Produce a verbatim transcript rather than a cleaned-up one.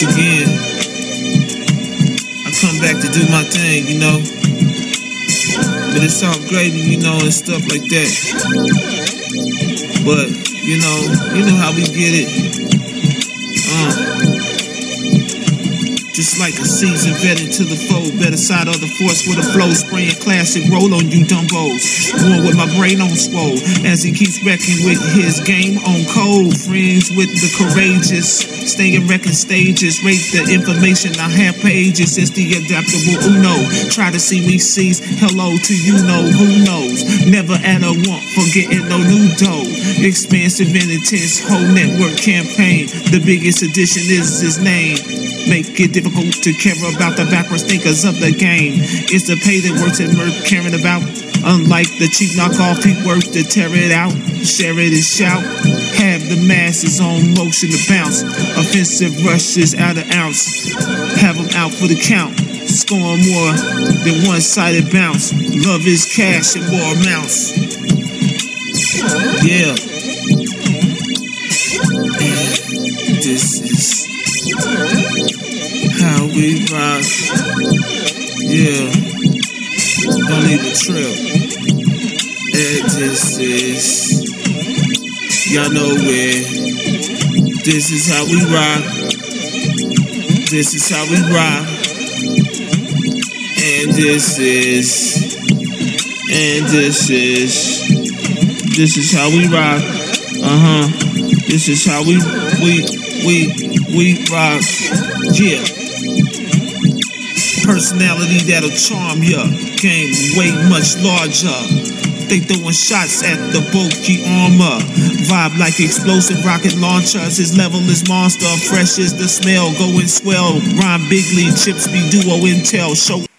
Again, I come back to do my thing, you know. But it's all gravy, you know, and stuff like that. But, you know, you know how we get it. Uh. Just like a seasoned vet into the fold, better side of the force with a flow, spraying classic roll on you dumbos. Going with my brain on swole, as he keeps wrecking with his game on cold. Friends with the courageous, staying wrecking stages, rate the information I have pages. It's the adaptable Uno. Try to see me seize, hello to you know who knows. Never at a want for getting no new dough. Expansive and intense whole network campaign. The biggest addition is his name. Make it difficult to care about the backwards thinkers of the game. It's the pay that works and mirth caring about. Unlike the cheap knockoff, he works to tear it out, share it and shout. Have the masses on motion to bounce. Offensive rushes out of ounce. Have them out for the count. Scoring more than one-sided bounce. Love is cash and more amounts. Yeah. This is how we rock. Yeah. Don't even trip. And this is, y'all know where. This is how we rock. This is how we rock. And this is, and this is, this is how we rock. Uh-huh. This is how we, we, we, we rock. Yeah. Personality that'll charm ya. Game way much larger. They throwing shots at the bulky armor. Vibe like explosive rocket launchers. His level is monster. Fresh is the smell. Going swell. Rhyme bigly. Chips be duo intel. Show